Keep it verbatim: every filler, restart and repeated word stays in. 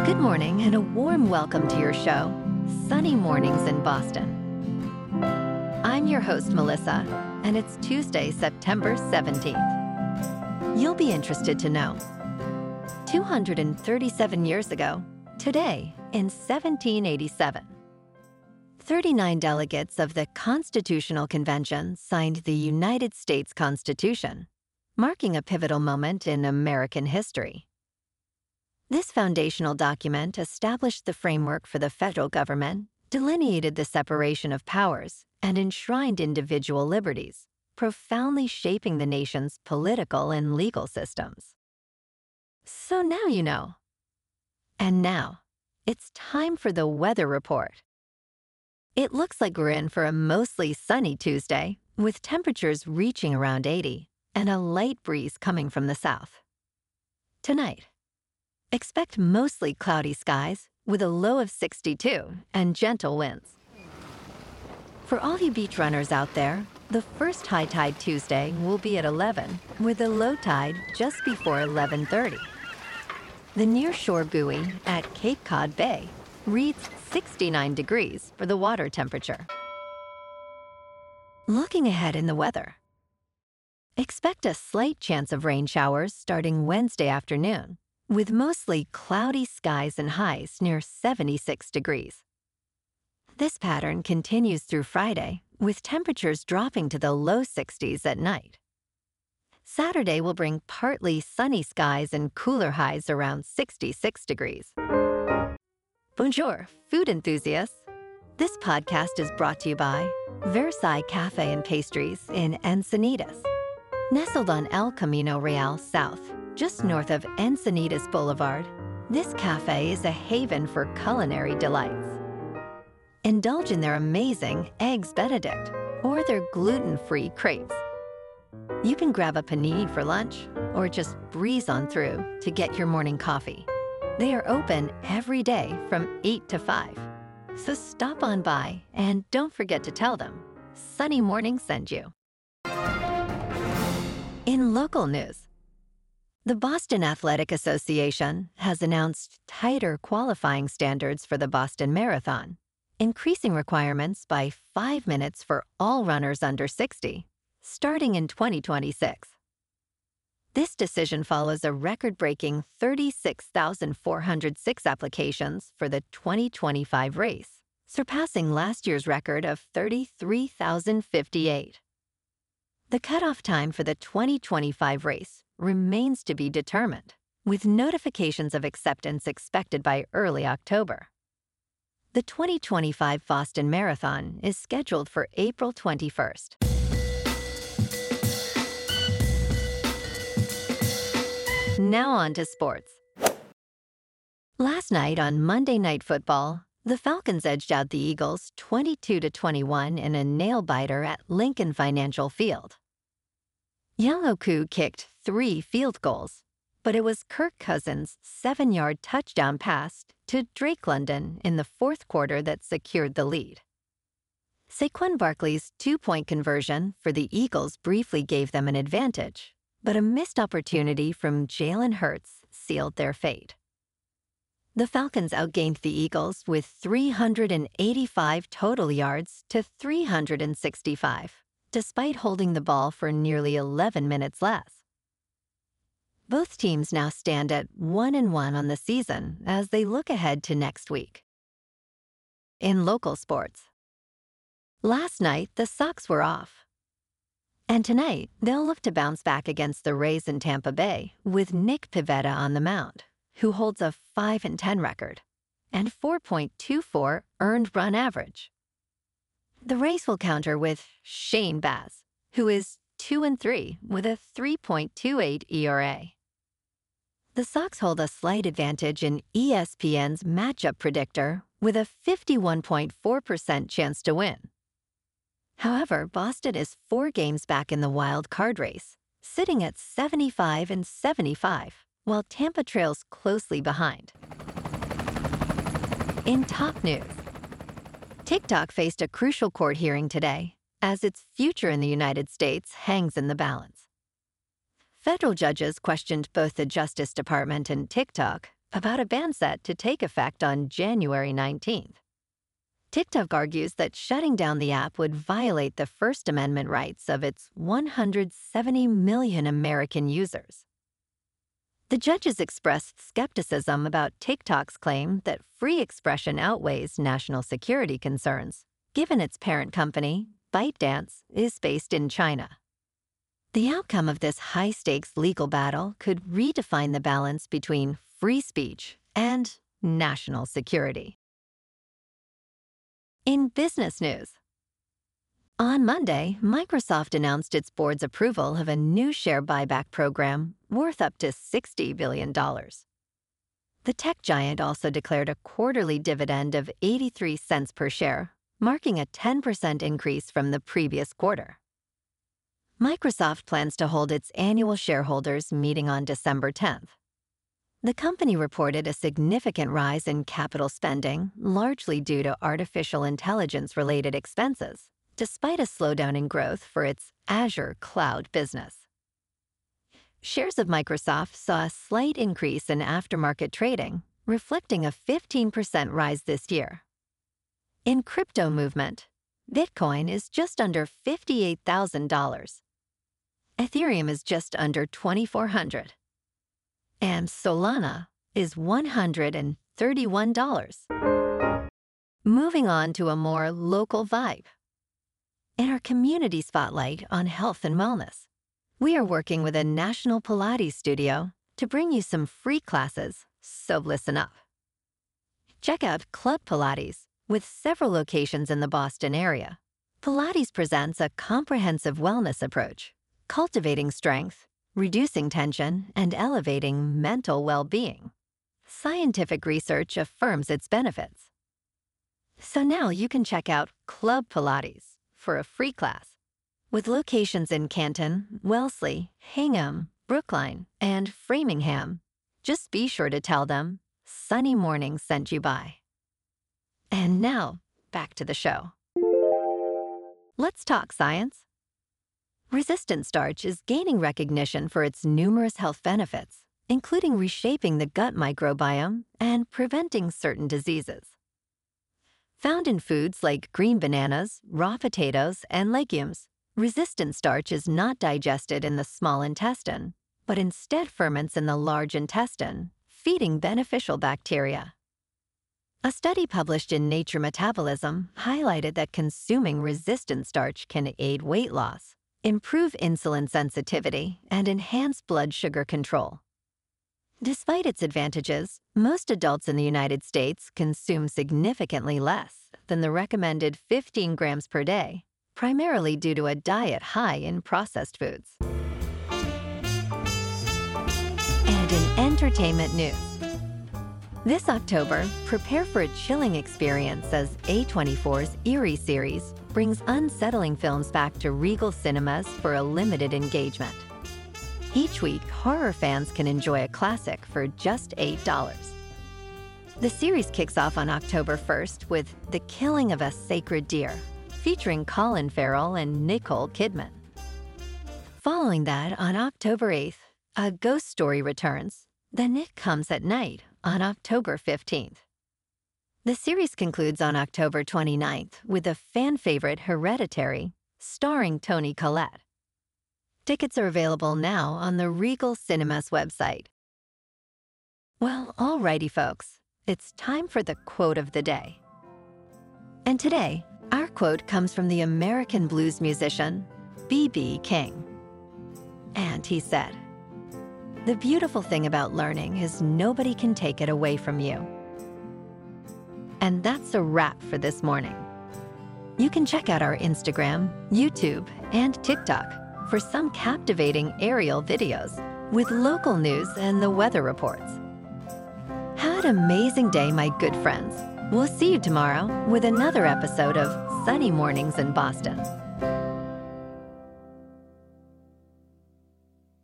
Good morning and a warm welcome to your show, Sunny Mornings in Boston. I'm your host, Melissa, and it's Tuesday, September seventeenth. You'll be interested to know, two hundred thirty-seven years ago, today in seventeen eighty-seven, thirty-nine delegates of the Constitutional Convention signed the United States Constitution, marking a pivotal moment in American history. This foundational document established the framework for the federal government, delineated the separation of powers, and enshrined individual liberties, profoundly shaping the nation's political and legal systems. So now you know. And now, it's time for the weather report. It looks like we're in for a mostly sunny Tuesday, with temperatures reaching around eighty and a light breeze coming from the south. Tonight, expect mostly cloudy skies with a low of sixty-two and gentle winds. For all you beach runners out there, the first high tide Tuesday will be at eleven, with a low tide just before eleven thirty. The nearshore buoy at Cape Cod Bay reads sixty-nine degrees for the water temperature. Looking ahead in the weather, expect a slight chance of rain showers starting Wednesday afternoon, with mostly cloudy skies and highs near seventy-six degrees. This pattern continues through Friday, with temperatures dropping to the low sixties at night. Saturday will bring partly sunny skies and cooler highs around sixty-six degrees. Bonjour, food enthusiasts. This podcast is brought to you by Versailles Cafe and Pastries in Encinitas. Nestled on El Camino Real South, just north of Encinitas Boulevard, this cafe is a haven for culinary delights. Indulge in their amazing Eggs Benedict or their gluten-free crepes. You can grab a panini for lunch or just breeze on through to get your morning coffee. They are open every day from eight to five. So stop on by and don't forget to tell them Sunny Morning sent you. In local news, the Boston Athletic Association has announced tighter qualifying standards for the Boston Marathon, increasing requirements by five minutes for all runners under sixty, starting in twenty twenty-six. This decision follows a record-breaking thirty-six thousand four hundred six applications for the twenty twenty-five race, surpassing last year's record of thirty-three thousand fifty-eight. The cutoff time for the twenty twenty-five race remains to be determined, with notifications of acceptance expected by early October. The twenty twenty-five Boston Marathon is scheduled for April twenty-first. Now on to sports. Last night on Monday Night Football, the Falcons edged out the Eagles twenty-two to twenty-one in a nail-biter at Lincoln Financial Field. Yellow kicked three field goals, but it was Kirk Cousins' seven-yard touchdown pass to Drake London in the fourth quarter that secured the lead. Saquon Barkley's two-point conversion for the Eagles briefly gave them an advantage, but a missed opportunity from Jalen Hurts sealed their fate. The Falcons outgained the Eagles with three hundred eighty-five total yards to three hundred sixty-five, despite holding the ball for nearly eleven minutes less. Both teams now stand at one and one on the season as they look ahead to next week. In local sports, last night the Sox were off. And tonight, they'll look to bounce back against the Rays in Tampa Bay with Nick Pivetta on the mound, who holds a five and ten record and four point two four earned run average. The Rays will counter with Shane Baz, who is two and three with a three point two eight E R A. The Sox hold a slight advantage in E S P N's matchup predictor with a fifty-one point four percent chance to win. However, Boston is four games back in the wild card race, sitting at seventy-five and seventy-five, while Tampa trails closely behind. In top news, TikTok faced a crucial court hearing today, as its future in the United States hangs in the balance. Federal judges questioned both the Justice Department and TikTok about a ban set to take effect on January nineteenth. TikTok argues that shutting down the app would violate the First Amendment rights of its one hundred seventy million American users. The judges expressed skepticism about TikTok's claim that free expression outweighs national security concerns, given its parent company, ByteDance, is based in China. The outcome of this high-stakes legal battle could redefine the balance between free speech and national security. In business news, on Monday, Microsoft announced its board's approval of a new share buyback program worth up to sixty billion dollars. The tech giant also declared a quarterly dividend of eighty-three cents per share, marking a ten percent increase from the previous quarter. Microsoft plans to hold its annual shareholders meeting on December tenth. The company reported a significant rise in capital spending, largely due to artificial intelligence-related expenses, despite a slowdown in growth for its Azure cloud business. Shares of Microsoft saw a slight increase in aftermarket trading, reflecting a fifteen percent rise this year. In crypto movement, Bitcoin is just under fifty-eight thousand dollars. Ethereum is just under twenty-four hundred dollars. And Solana is one hundred thirty-one dollars. Moving on to a more local vibe. In our community spotlight on health and wellness, we are working with a national Pilates studio to bring you some free classes, so listen up. Check out Club Pilates, with several locations in the Boston area. Pilates presents a comprehensive wellness approach, cultivating strength, reducing tension, and elevating mental well-being. Scientific research affirms its benefits. So now you can check out Club Pilates for a free class. With locations in Canton, Wellesley, Hingham, Brookline, and Framingham, just be sure to tell them Sunny Morning sent you by. And now, back to the show. Let's talk science. Resistant starch is gaining recognition for its numerous health benefits, including reshaping the gut microbiome and preventing certain diseases. Found in foods like green bananas, raw potatoes, and legumes, resistant starch is not digested in the small intestine, but instead ferments in the large intestine, feeding beneficial bacteria. A study published in Nature Metabolism highlighted that consuming resistant starch can aid weight loss, improve insulin sensitivity, and enhance blood sugar control. Despite its advantages, most adults in the United States consume significantly less than the recommended fifteen grams per day, primarily due to a diet high in processed foods. And in entertainment news, this October, prepare for a chilling experience as A twenty-four's Eerie series brings unsettling films back to Regal Cinemas for a limited engagement. Each week, horror fans can enjoy a classic for just eight dollars. The series kicks off on October first with The Killing of a Sacred Deer, featuring Colin Farrell and Nicole Kidman. Following that, on October eighth, A Ghost Story returns, Then It Comes at Night on October fifteenth. The series concludes on October twenty-ninth with a fan favorite Hereditary, starring Toni Collette. Tickets are available now on the Regal Cinemas website. Well, alrighty folks, it's time for the quote of the day. And today, our quote comes from the American blues musician, B B King. And he said, "The beautiful thing about learning is nobody can take it away from you." And that's a wrap for this morning. You can check out our Instagram, YouTube, and TikTok for some captivating aerial videos with local news and the weather reports. Have an amazing day, my good friends. We'll see you tomorrow with another episode of Sunny Mornings in Boston.